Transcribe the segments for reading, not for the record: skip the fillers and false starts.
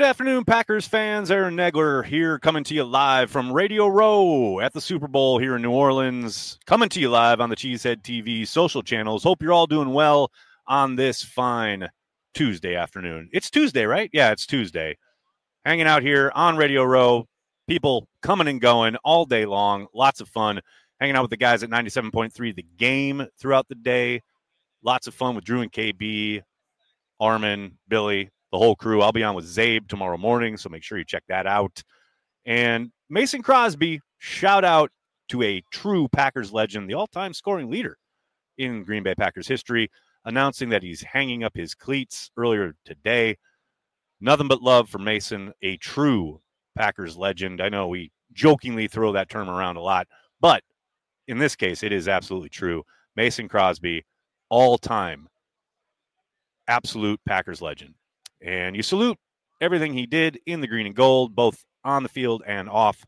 Good afternoon, Packers fans. Aaron Nagler here, coming to you live from Radio Row at the Super Bowl here in New Orleans. Coming to you live on the Cheesehead TV social channels. Hope you're all doing well on this fine Tuesday afternoon. It's Tuesday, right? Yeah, it's Tuesday. Hanging out here on Radio Row. People coming and going all day long. Lots of fun. Hanging out with the guys at 97.3 The Game throughout the day. Lots of fun with Drew and KB, Armin, Billy, the whole crew. I'll be on with Zabe tomorrow morning, so make sure you check that out. And Mason Crosby, shout out to a true Packers legend, the all-time scoring leader in Green Bay Packers history, announcing that he's hanging up his cleats earlier today. Nothing but love for Mason, a true Packers legend. I know we jokingly throw that term around a lot, but in this case, it is absolutely true. Mason Crosby, all-time absolute Packers legend. And you salute everything he did in the green and gold, both on the field and off.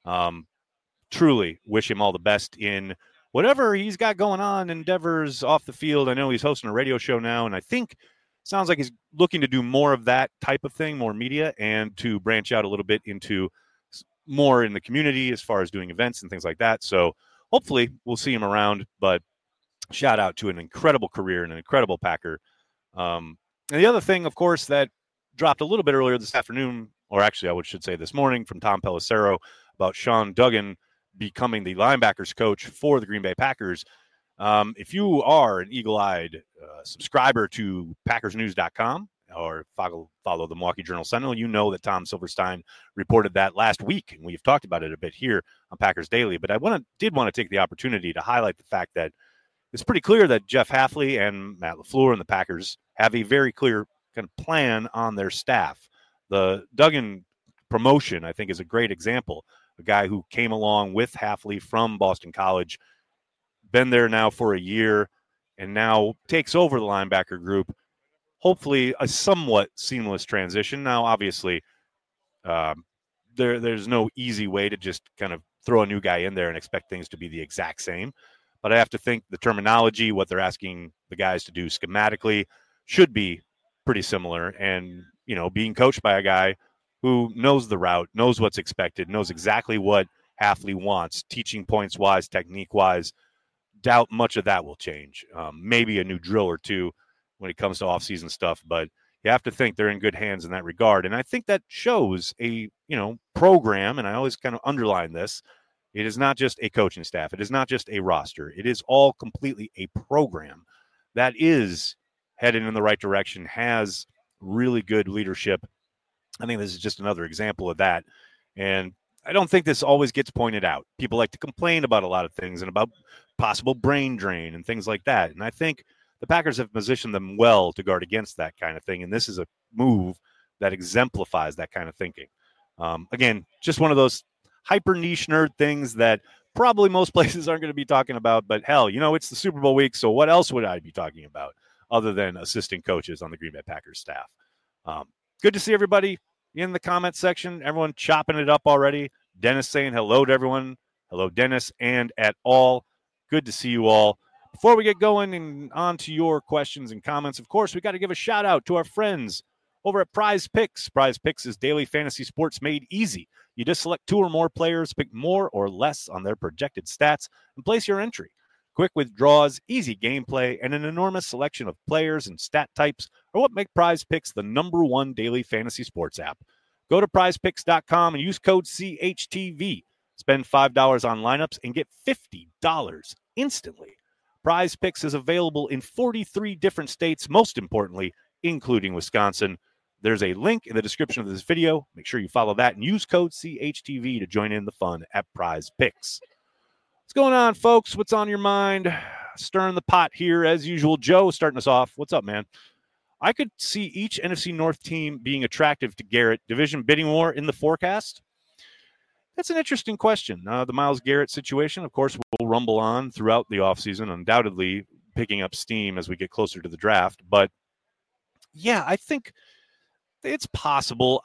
Truly wish him all the best in whatever he's got going on, endeavors off the field. I know he's hosting a radio show now, and I think sounds like he's looking to do more of that type of thing, more media, and to branch out a little bit into more in the community as far as doing events and things like that. So hopefully we'll see him around, but shout out to an incredible career and an incredible Packer. And the other thing, of course, that dropped a little bit earlier this afternoon, or actually I should say this morning, from Tom Pelissero about Sean Duggan becoming the linebackers coach for the Green Bay Packers. If you are an eagle-eyed subscriber to PackersNews.com or follow the Milwaukee Journal-Sentinel, you know that Tom Silverstein reported that last week, and we've talked about it a bit here on Packers Daily. But I did want to take the opportunity to highlight the fact that it's pretty clear that Jeff Hafley and Matt LaFleur and the Packers have a very clear kind of plan on their staff. The Duggan promotion, I think, is a great example. A guy who came along with Hafley from Boston College, been there now for a year, and now takes over the linebacker group. Hopefully a somewhat seamless transition. Now, obviously, there's no easy way to just kind of throw a new guy in there and expect things to be the exact same. But I have to think the terminology, what they're asking the guys to do schematically, should be pretty similar. And, you know, being coached by a guy who knows the route, knows what's expected, knows exactly what Hafley wants, teaching points-wise, technique-wise, doubt much of that will change. Maybe a new drill or two when it comes to off-season stuff, but you have to think they're in good hands in that regard. And I think that shows a, program, and I always kind of underline this. It is not just a coaching staff. It is not just a roster. It is all completely a program that is headed in the right direction, has really good leadership. I think this is just another example of that. And I don't think this always gets pointed out. People like to complain about a lot of things and about possible brain drain and things like that. And I think the Packers have positioned them well to guard against that kind of thing. And this is a move that exemplifies that kind of thinking. Again, just one of those hyper niche nerd things that probably most places aren't going to be talking about, but hell, it's the Super Bowl week. So what else would I be talking about other than assistant coaches on the Green Bay Packers staff? Good to see everybody in the comment section. Everyone chopping it up already. Dennis saying hello to everyone. Hello, Dennis and at all. Good to see you all. Before we get going and on to your questions and comments, of course, we got to give a shout out to our friends over at Prize Picks. Prize Picks is daily fantasy sports made easy. You just select 2 or more players, pick more or less on their projected stats, and place your entry. Quick withdrawals, easy gameplay, and an enormous selection of players and stat types are what make Prize Picks the #1 daily fantasy sports app. Go to prizepicks.com and use code CHTV. Spend $5 on lineups and get $50 instantly. Prize Picks is available in 43 different states, most importantly, including Wisconsin. There's a link in the description of this video. Make sure you follow that and use code CHTV to join in the fun at Prize Picks. What's going on, folks? What's on your mind? Stirring the pot here as usual. Joe starting us off. What's up, man? I could see each NFC North team being attractive to Garrett. Division bidding war in the forecast? That's an interesting question. The Myles Garrett situation, of course, will rumble on throughout the offseason, undoubtedly picking up steam as we get closer to the draft. But, yeah, I think it's possible.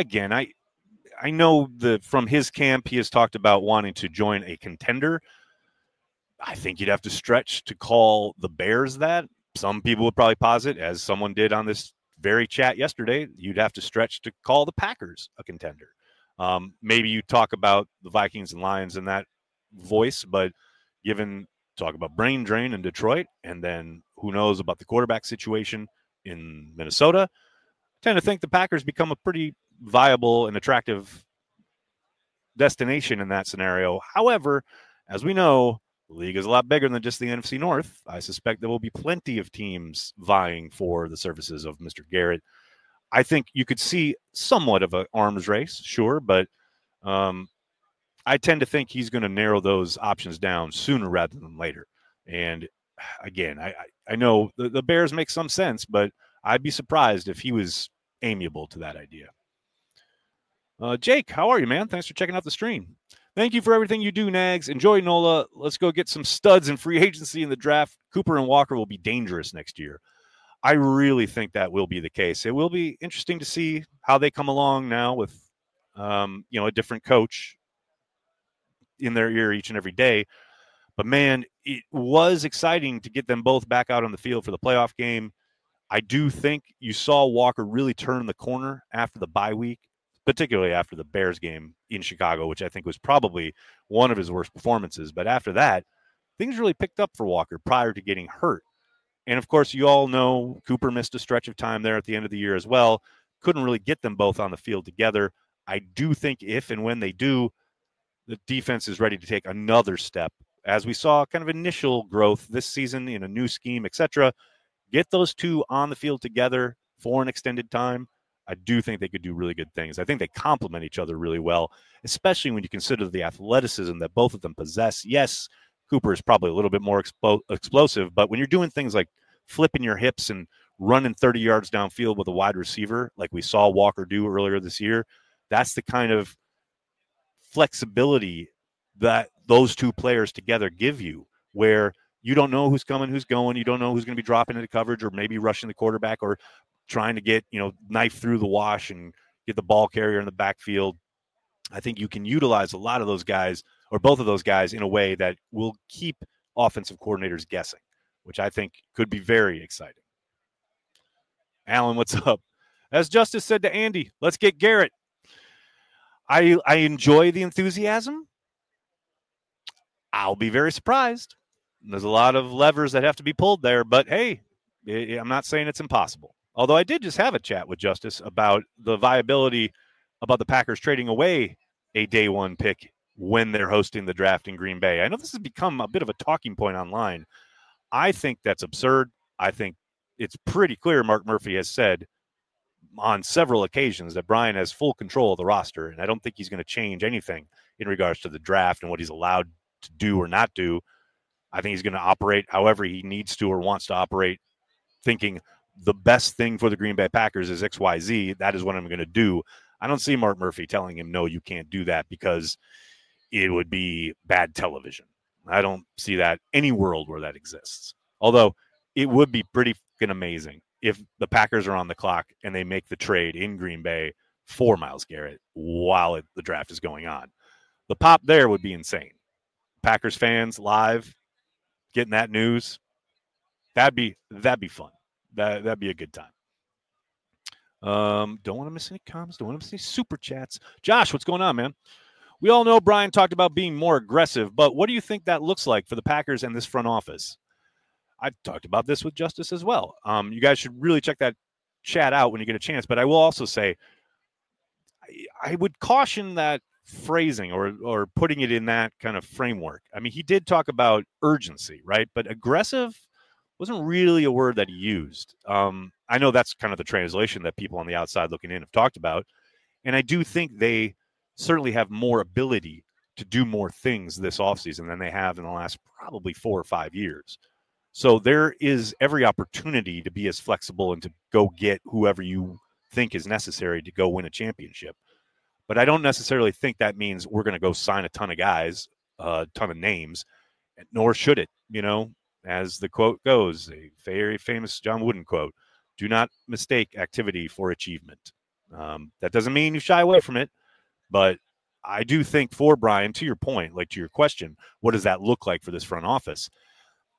I know that from his camp, he has talked about wanting to join a contender. I think you'd have to stretch to call the Bears that. Some people would probably posit, as someone did on this very chat yesterday, you'd have to stretch to call the Packers a contender. Maybe you talk about the Vikings and Lions in that voice, but talk about brain drain in Detroit, and then who knows about the quarterback situation in Minnesota, I tend to think the Packers become a pretty viable and attractive destination in that scenario. However, as we know, the league is a lot bigger than just the NFC North. I suspect there will be plenty of teams vying for the services of Mr. Garrett. I think you could see somewhat of an arms race, sure, but I tend to think he's going to narrow those options down sooner rather than later. And again, I know the Bears make some sense, but I'd be surprised if he was amiable to that idea. Jake, how are you, man? Thanks for checking out the stream. Thank you for everything you do, Nags. Enjoy NOLA. Let's go get some studs in free agency in the draft. Cooper and Walker will be dangerous next year. I really think that will be the case. It will be interesting to see how they come along now with, a different coach in their ear each and every day. But, man, it was exciting to get them both back out on the field for the playoff game. I do think you saw Walker really turn the corner after the bye week, particularly after the Bears game in Chicago, which I think was probably one of his worst performances. But after that, things really picked up for Walker prior to getting hurt. And, of course, you all know Cooper missed a stretch of time there at the end of the year as well. Couldn't really get them both on the field together. I do think if and when they do, the defense is ready to take another step. As we saw kind of initial growth this season in a new scheme, etc. Get those two on the field together for an extended time. I do think they could do really good things. I think they complement each other really well, especially when you consider the athleticism that both of them possess. Yes, Cooper is probably a little bit more explosive, but when you're doing things like flipping your hips and running 30 yards downfield with a wide receiver, like we saw Walker do earlier this year, that's the kind of flexibility that those two players together give you, where you don't know who's coming, who's going. You don't know who's going to be dropping into coverage or maybe rushing the quarterback or trying to get, knife through the wash and get the ball carrier in the backfield. I think you can utilize a lot of those guys or both of those guys in a way that will keep offensive coordinators guessing, which I think could be very exciting. Alan, what's up? As Justice said to Andy, let's get Garrett. I enjoy the enthusiasm. I'll be very surprised. There's a lot of levers that have to be pulled there, but hey, I'm not saying it's impossible. Although I did just have a chat with Justice about the viability about the Packers trading away a day one pick when they're hosting the draft in Green Bay. I know this has become a bit of a talking point online. I think that's absurd. I think it's pretty clear Mark Murphy has said on several occasions that Brian has full control of the roster, and I don't think he's going to change anything in regards to the draft and what he's allowed to do or not do. I think he's going to operate however he needs to or wants to operate, thinking the best thing for the Green Bay Packers is XYZ. That is what I'm going to do. I don't see Mark Murphy telling him, no, you can't do that because it would be bad television. I don't see that any world where that exists. Although it would be pretty fucking amazing if the Packers are on the clock and they make the trade in Green Bay for Myles Garrett while the draft is going on. The pop there would be insane. Packers fans live getting that news, that'd be fun. That'd be a good time. Don't want to miss any comments. Don't want to miss any super chats. Josh, what's going on, man? We all know Brian talked about being more aggressive, but what do you think that looks like for the Packers and this front office? I talked about this with Justice as well. You guys should really check that chat out when you get a chance. But I will also say, I would caution that phrasing or putting it in that kind of framework. I mean, he did talk about urgency, right? But aggressive wasn't really a word that he used. I know that's kind of the translation that people on the outside looking in have talked about. And I do think they certainly have more ability to do more things this offseason than they have in the last probably 4 or 5 years. So there is every opportunity to be as flexible and to go get whoever you think is necessary to go win a championship. But I don't necessarily think that means we're going to go sign a ton of guys, a ton of names, nor should it, as the quote goes, a very famous John Wooden quote, do not mistake activity for achievement. That doesn't mean you shy away from it, but I do think for Brian, to your point, like to your question, what does that look like for this front office?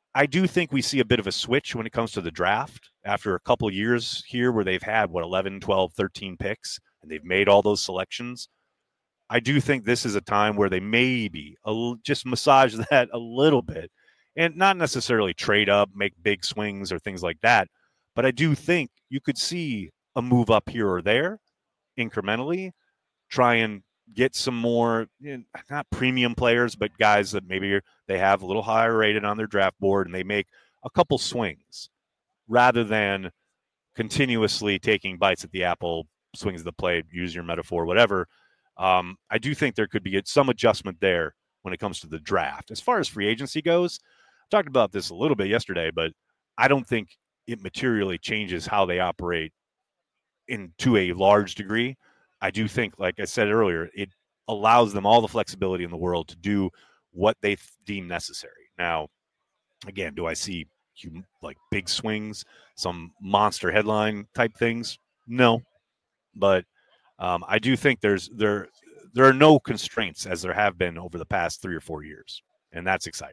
I do think we see a bit of a switch when it comes to the draft after a couple of years here where they've had, 11, 12, 13 picks, and they've made all those selections. I do think this is a time where they maybe just massage that a little bit and not necessarily trade up, make big swings or things like that. But I do think you could see a move up here or there incrementally, try and get some more, not premium players, but guys that maybe they have a little higher rated on their draft board and they make a couple swings rather than continuously taking bites at the apple, swings of the plate, use your metaphor, whatever. I do think there could be some adjustment there when it comes to the draft. As far as free agency goes, I talked about this a little bit yesterday, but I don't think it materially changes how they operate to a large degree. I do think, like I said earlier, it allows them all the flexibility in the world to do what they deem necessary. Now, again, do I see like big swings, some monster headline type things? No, but I do think there are no constraints as there have been over the past 3 or 4 years, and that's exciting.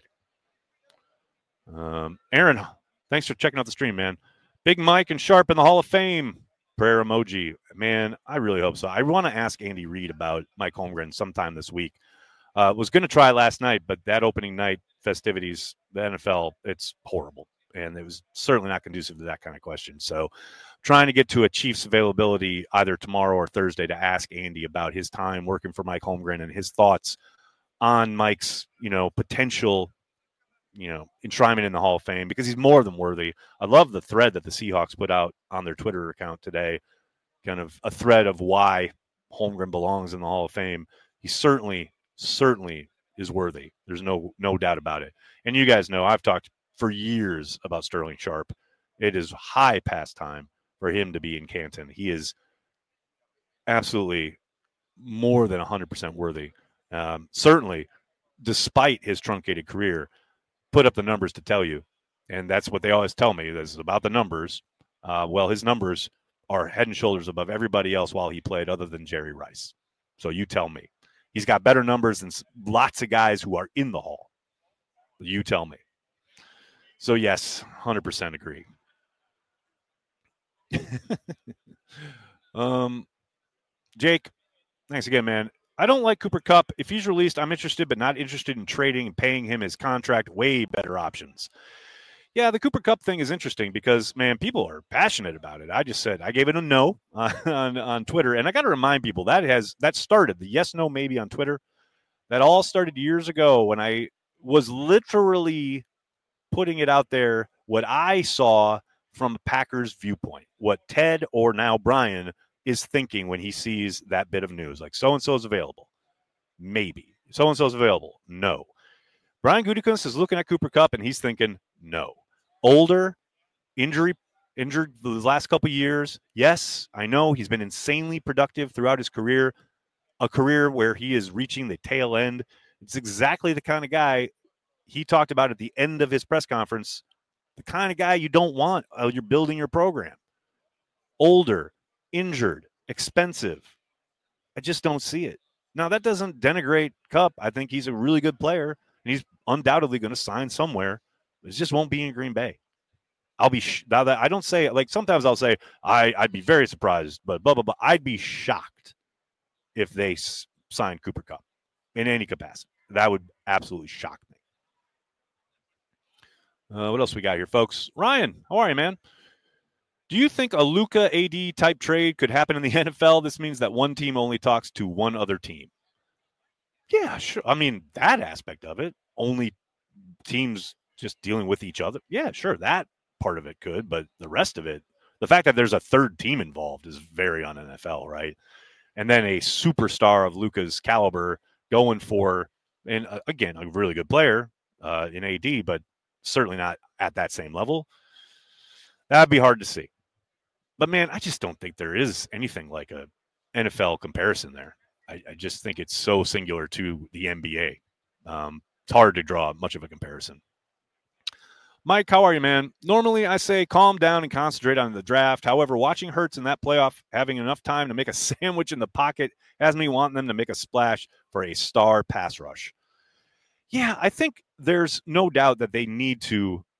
Aaron, thanks for checking out the stream, man. Big Mike and Sharp in the Hall of Fame. Prayer emoji. Man, I really hope so. I want to ask Andy Reid about Mike Holmgren sometime this week. Was going to try last night, but that opening night festivities, the NFL, it's horrible. And it was certainly not conducive to that kind of question. So trying to get to a Chiefs availability either tomorrow or Thursday to ask Andy about his time working for Mike Holmgren and his thoughts on Mike's, potential, enshrinement in the Hall of Fame, because he's more than worthy. I love the thread that the Seahawks put out on their Twitter account today, kind of a thread of why Holmgren belongs in the Hall of Fame. He certainly is worthy. There's no doubt about it. And you guys know I've talked for years about Sterling Sharp. It is high past time for him to be in Canton. He is absolutely more than 100% worthy. Certainly, despite his truncated career, put up the numbers to tell you. And that's what they always tell me, this is about the numbers. Well, his numbers are head and shoulders above everybody else while he played other than Jerry Rice. So you tell me. He's got better numbers than lots of guys who are in the Hall. You tell me. So, yes, 100% agree. Jake, thanks again, man. I don't like Cooper Kupp. If he's released, I'm interested, but not interested in trading and paying him his contract. Way better options. Yeah, the Cooper Kupp thing is interesting because, man, people are passionate about it. I just said I gave it a no on Twitter, and I got to remind people that started the yes, no, maybe on Twitter. That all started years ago when I was literally putting it out there what I saw from a Packers viewpoint, what Ted or now Brian is thinking when he sees that bit of news, like so-and-so is available. Maybe. So-and-so is available. No. Brian Gutekunst is looking at Cooper Kupp, and he's thinking, no. Older, injured the last couple of years. Yes, I know he's been insanely productive throughout his career, a career where he is reaching the tail end. It's exactly the kind of guy he talked about at the end of his press conference, the kind of guy you don't want while you're building your program. Older, injured, expensive. I just don't see it. Now, that doesn't denigrate Kupp. I think he's a really good player, and he's undoubtedly going to sign somewhere. It just won't be in Green Bay. I'll be now that I don't say, like, sometimes I'll say I'd be very surprised, but blah blah blah. I'd be shocked if they signed Cooper Kupp in any capacity. That would absolutely shock me. What else we got here, folks? Ryan, how are you, man? Do you think a Luka AD type trade could happen in the NFL? This means that one team only talks to one other team. Yeah, sure. I mean, that aspect of it, only teams just dealing with each other. Yeah, sure. That part of it could, but the rest of it, the fact that there's a third team involved is very un-NFL, right? And then a superstar of Luka's caliber going for, and again, a really good player in AD, but certainly not at that same level. That'd be hard to see. But, man, I just don't think there is anything like a NFL comparison there. I just think it's so singular to the NBA. It's hard to draw much of a comparison. Mike, how are you, man? Normally, I say calm down and concentrate on the draft. However, watching Hurts in that playoff, having enough time to make a sandwich in the pocket, has me wanting them to make a splash for a star pass rush. Yeah, I think there's no doubt that they need to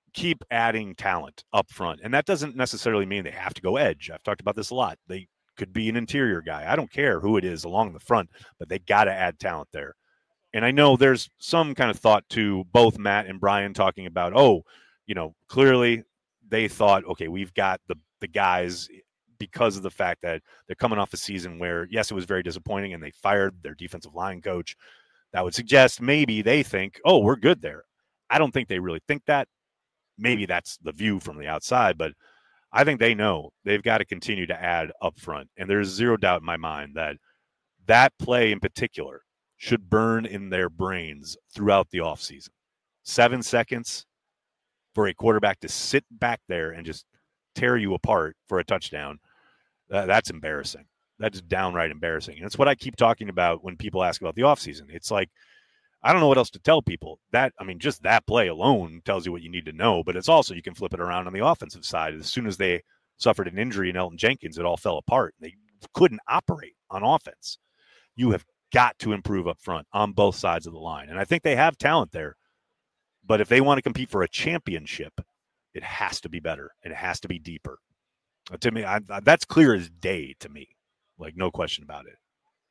keep adding talent up front. And that doesn't necessarily mean they have to go edge. I've talked about this a lot. They could be an interior guy. I don't care who it is along the front, but they got to add talent there. And I know there's some kind of thought to both Matt and Brian talking about, clearly they thought, okay, we've got the guys because of the fact that they're coming off a season where, yes, it was very disappointing and they fired their defensive line coach. That would suggest maybe they think, oh, we're good there. I don't think they really think that. Maybe that's the view from the outside, but I think they know they've got to continue to add up front. And there's zero doubt in my mind that play in particular should burn in their brains throughout the offseason. 7 seconds for a quarterback to sit back there and just tear you apart for a touchdown. That's embarrassing. That's downright embarrassing. And it's what I keep talking about when people ask about the offseason. It's like, I don't know what else to tell people. Just that play alone tells you what you need to know, but it's also, you can flip it around on the offensive side. As soon as they suffered an injury in Elton Jenkins, it all fell apart. They couldn't operate on offense. You have got to improve up front on both sides of the line. And I think they have talent there, but if they want to compete for a championship, it has to be better. It has to be deeper. To me, that's clear as day to me. Like, no question about it.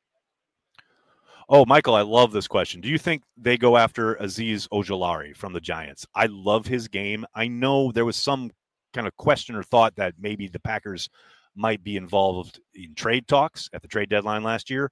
Oh, Michael, I love this question. Do you think they go after Azeez Ojulari from the Giants? I love his game. I know there was some kind of question or thought that maybe the Packers might be involved in trade talks at the trade deadline last year.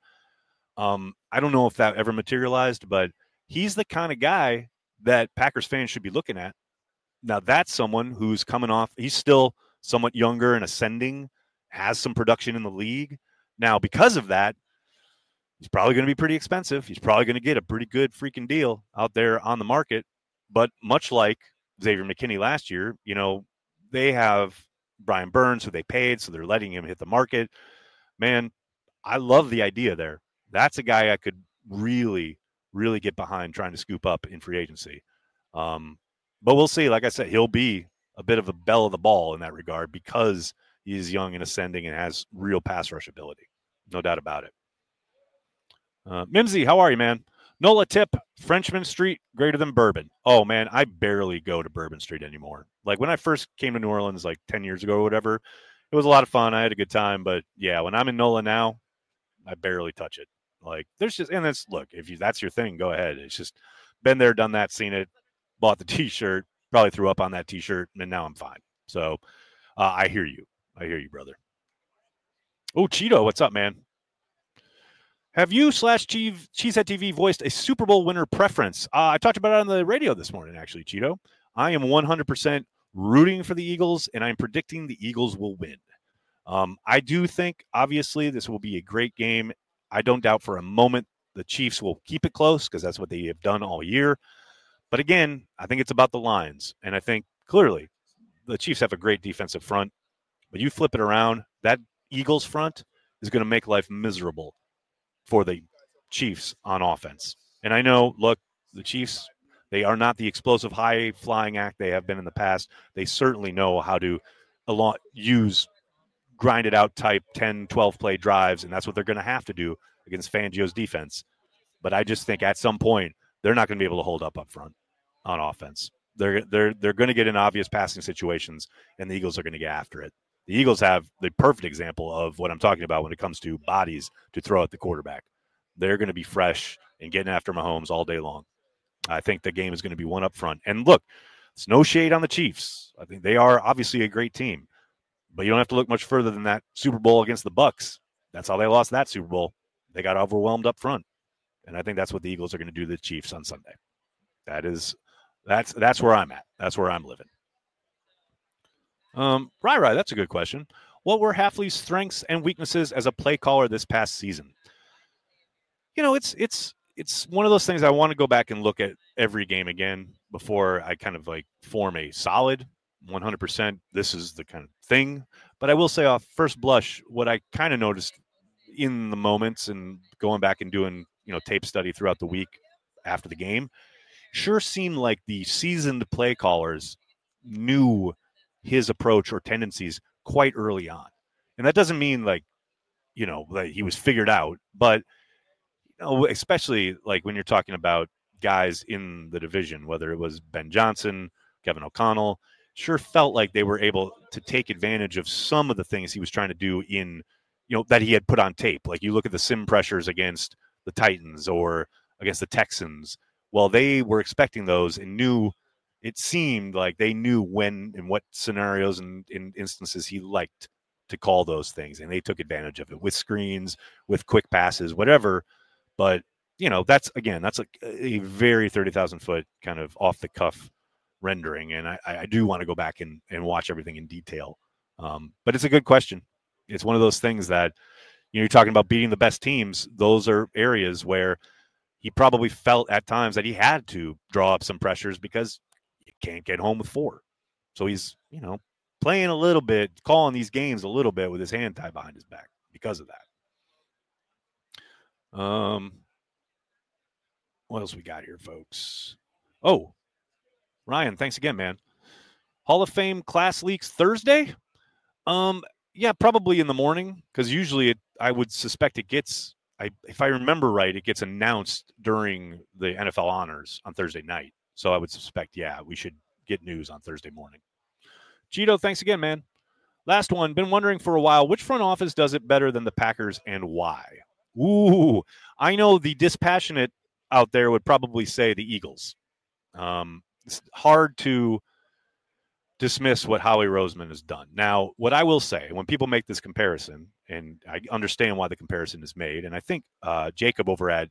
I don't know if that ever materialized, but he's the kind of guy that Packers fans should be looking at. Now, that's someone who's coming off. He's still somewhat younger and ascending, has some production in the league. Now, because of that, he's probably going to be pretty expensive. He's probably going to get a pretty good freaking deal out there on the market. But much like Xavier McKinney last year, they have Brian Burns, who they paid, so they're letting him hit the market. Man, I love the idea there. That's a guy I could really, really get behind trying to scoop up in free agency. But we'll see. Like I said, he'll be a bit of a belle of the ball in that regard because he's young and ascending and has real pass rush ability. No doubt about it. Mimsy, how are you, man? Nola tip, Frenchman Street greater than Bourbon. Oh, man, I barely go to Bourbon Street anymore. Like when I first came to New Orleans like 10 years ago or whatever, it was a lot of fun. I had a good time. But, yeah, when I'm in Nola now, I barely touch it. Like there's just – and that's – look, if that's your thing, go ahead. It's just been there, done that, seen it, bought the T-shirt, probably threw up on that T-shirt, and now I'm fine. So I hear you. I hear you, brother. Oh, Cheeto, what's up, man? Have you / Cheesehead TV voiced a Super Bowl winner preference? I talked about it on the radio this morning, actually, Cheeto. I am 100% rooting for the Eagles, and I'm predicting the Eagles will win. I do think, obviously, this will be a great game. I don't doubt for a moment the Chiefs will keep it close because that's what they have done all year. But again, I think it's about the lines. And I think clearly the Chiefs have a great defensive front. But you flip it around, that Eagles front is going to make life miserable for the Chiefs on offense. And I know, look, the Chiefs, they are not the explosive high-flying act they have been in the past. They certainly know how to use grinded-out type 10, 12-play drives, and that's what they're going to have to do against Fangio's defense. But I just think at some point they're not going to be able to hold up front on offense. They're going to get in obvious passing situations, and the Eagles are going to get after it. The Eagles have the perfect example of what I'm talking about when it comes to bodies to throw at the quarterback. They're going to be fresh and getting after Mahomes all day long. I think the game is going to be one up front. And look, it's no shade on the Chiefs. I think they are obviously a great team. But you don't have to look much further than that Super Bowl against the Bucs. That's how they lost that Super Bowl. They got overwhelmed up front. And I think that's what the Eagles are going to do to the Chiefs on Sunday. That's where I'm at. That's where I'm living. Rai, that's a good question. What were Hafley's strengths and weaknesses as a play caller this past season? It's one of those things I want to go back and look at every game again before I kind of like form a solid 100%. This is the kind of thing. But I will say off first blush, what I kind of noticed in the moments and going back and doing, tape study throughout the week after the game, sure seemed like the seasoned play callers knew his approach or tendencies quite early on. And that doesn't mean like he was figured out, but especially like when you're talking about guys in the division, whether it was Ben Johnson, Kevin O'Connell. Sure felt like they were able to take advantage of some of the things he was trying to do in, that he had put on tape. Like you look at the sim pressures against the Titans or against the Texans. Well, they were expecting those and it seemed like they knew when and what scenarios and in instances he liked to call those things. And they took advantage of it with screens, with quick passes, whatever. But, that's a very 30,000 foot kind of off the cuff rendering. And I do want to go back and watch everything in detail. But it's a good question. It's one of those things that, you're talking about beating the best teams. Those are areas where he probably felt at times that he had to draw up some pressures because you can't get home with 4. So he's, playing a little bit, calling these games a little bit with his hand tied behind his back because of that. What else we got here, folks? Oh, Ryan, thanks again, man. Hall of Fame class leaks Thursday? Yeah, probably in the morning, because usually I would suspect it gets, if I remember right, it gets announced during the NFL honors on Thursday night. So I would suspect, yeah, we should get news on Thursday morning. Cheeto, thanks again, man. Last one. Been wondering for a while, which front office does it better than the Packers and why? Ooh, I know the dispassionate out there would probably say the Eagles. It's hard to dismiss what Howie Roseman has done. Now, what I will say, when people make this comparison, and I understand why the comparison is made, and I think Jacob over at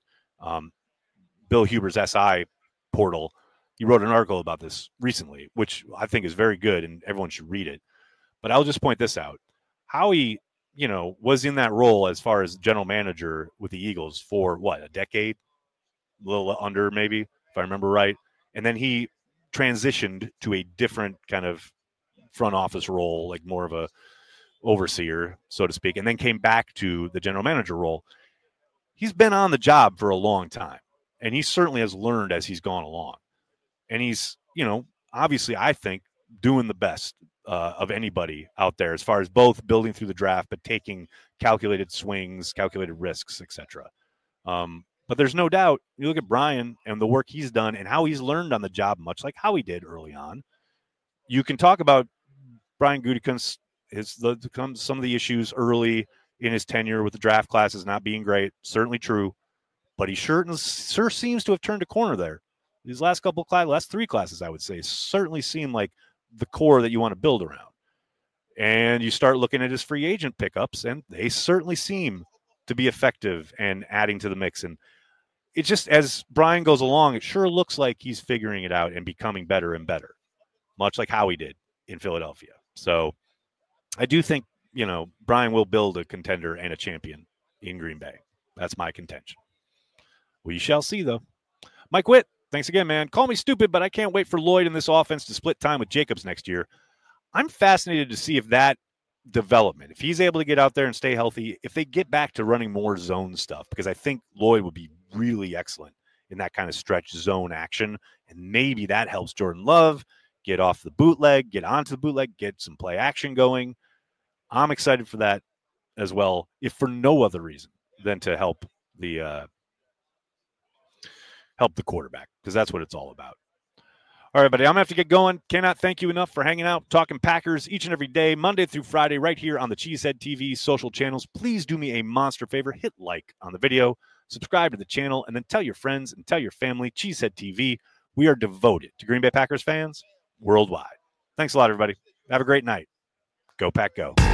Bill Huber's SI portal, he wrote an article about this recently, which I think is very good, and everyone should read it. But I'll just point this out. Howie, was in that role as far as general manager with the Eagles for, a decade? A little under, maybe, if I remember right. And then he transitioned to a different kind of front office role, like more of a overseer, so to speak, and then came back to the general manager role. He's been on the job for a long time, and he certainly has learned as he's gone along. And he's, obviously, I think, doing the best of anybody out there as far as both building through the draft, but taking calculated swings, calculated risks, etc. But there's no doubt, you look at Brian and the work he's done and how he's learned on the job, much like how he did early on. You can talk about Brian Gutekunst, some of the issues early in his tenure with the draft classes not being great, certainly true, but he sure seems to have turned a corner there. These last 3 classes, I would say, certainly seem like the core that you want to build around. And you start looking at his free agent pickups, and they certainly seem to be effective and adding to the mix. And it's just, as Brian goes along, it sure looks like he's figuring it out and becoming better and better, much like how he did in Philadelphia. So I do think, Brian will build a contender and a champion in Green Bay. That's my contention. We shall see, though. Mike Witt, thanks again, man. Call me stupid, but I can't wait for Lloyd in this offense to split time with Jacobs next year. I'm fascinated to see if that development, if he's able to get out there and stay healthy, if they get back to running more zone stuff, because I think Lloyd would be really excellent in that kind of stretch zone action. And maybe that helps Jordan Love get off the bootleg, get onto the bootleg, get some play action going. I'm excited for that as well, if for no other reason than to help the quarterback, because that's what it's all about. All right, buddy, I'm going to have to get going. Cannot thank you enough for hanging out, talking Packers each and every day, Monday through Friday, right here on the Cheesehead TV social channels. Please do me a monster favor. Hit like on the video, subscribe to the channel, and then tell your friends and tell your family. Cheesehead TV. We are devoted to Green Bay Packers fans worldwide. Thanks a lot, everybody. Have a great night. Go Pack Go.